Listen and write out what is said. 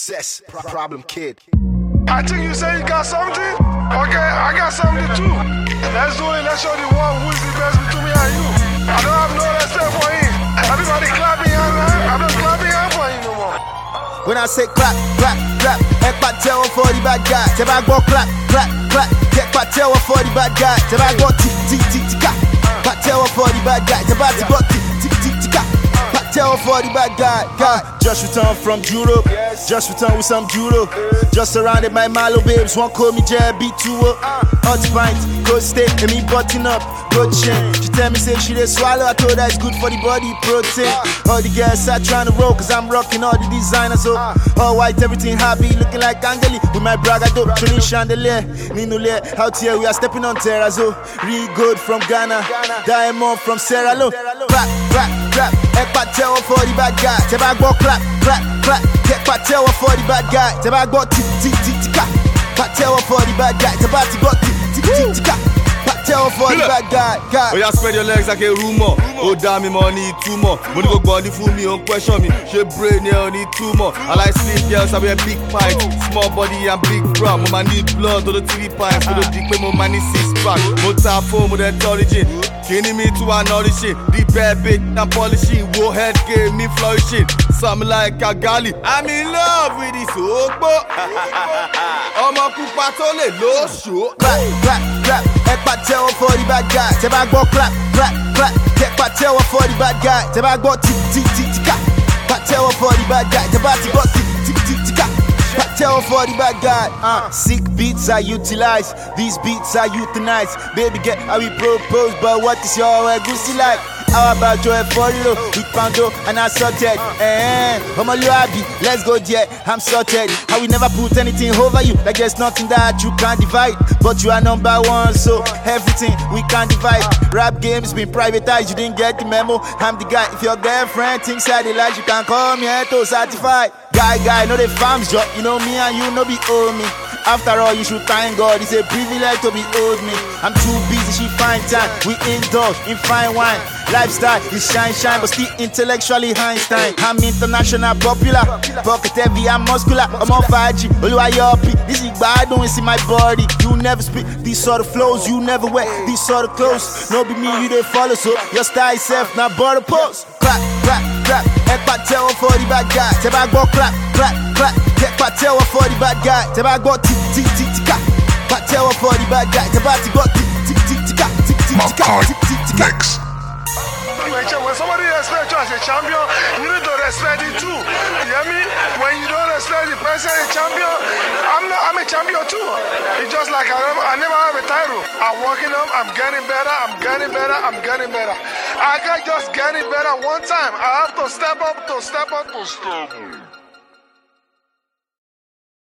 Success, problem kid. I think you say you got something? Okay, I got something too. Let's do it. Let's show the world who's the best between me and you. I don't have no respect for him. Everybody clapping hands, man. I'm not clapping hands for him no more. When I say clap, clap, clap, ek patel for the bad guy. Tell I go clap, clap, clap, ek patel for the bad guy. Tell I go tick, tick, tick, tick, patel for the bad guy. Tell I go tick, tick, tick, tick, patel for the bad guy. Just returned from Europe, just returned with some judo. Just surrounded by Malo babes, one call me JB2. Hot pint, good steak, and me button up, good chin. She tell me say she dey swallow, I told her it's good for the body, protein. All the girls are trying to roll, cause I'm rocking all the designers. So all white, everything happy, looking like Angeli. With my bragado, Trini Chandelier, Nino Lear. Out here we are stepping on terrazzo. Real good from Ghana, Diamond from Sierra Leone. Clap, clap, clap, ek patel for the bad guy. Tell I go clap, clap, clap, ek patel for the bad guy. Tell I go tick, tick, tick, tick, patel for the bad guy. Tell I go tick, tick, tick, tick, patel for the bad guy. Oh yeah, spread your legs like a rumor. Oh damn, me money too more. Money go body fool me, don't question me. She brain, yeah, need two more. I like sleep girls, I wear big pipes. Small body and big bra. Mama need blood, to the TV pipes. To the dick, my money 6 pack. Motor phone with intelligence. Killing me to acknowledge it. The bad bitch, I'm polishing. Warhead game, me flourishing. Something like a galley. I'm in love with this Ogbo. I'ma cook patole, low show. Clap, clap, clap, ek patel for the bad guy. Tell I go clap, clap, clap, ek patel for the bad guy. Tell I go tick, tick, tick, tick, patel for the bad guy. Tell I go tick, tick, tick, tick, patel for the bad guy. Sick beats are utilized, these beats are euthanized. Baby get how we propose, but what is your goosey like? How about your follow with Pando and assorted? I'm a happy, let's go there, I'm sorted. How we never put anything over you, like there's nothing that you can't divide. But you are number one, so everything we can divide. Rap games been privatized, you didn't get the memo. I'm the guy, if your girlfriend thinks I like, you can call me to certified. Guy, no the farms job, you know me and you no be owe me. After all, you should thank God, it's a privilege to be owed me. I'm too busy, she find time, we indulge in fine wine. Lifestyle is shine, but still intellectually Einstein. I'm international popular, pocket heavy and muscular. I'm on 5G, Oluwayopi, this is bad, don't see my body. You never speak these sort of flows, you never wear these sort of clothes. No be me, you dey follow, so your style self, not border post. Clap, clap, clap, ek patel for the bad guy. Tell I go clap, clap, clap, ek patel for the bad guy. Tell I go tick, tick, tick, tick, patel for the bad guy. Tell I go tick, tick, tick, tick, tick, tick, tick, tick, tick, Next. When somebody respects you as a champion, you need to respect it too. You hear me? When you don't respect the person as a champion, I'm a champion too. It's just like I never have a title. I'm working on, I'm getting better, I'm getting better, I'm getting better. I can't just get it better one time. I have to step up.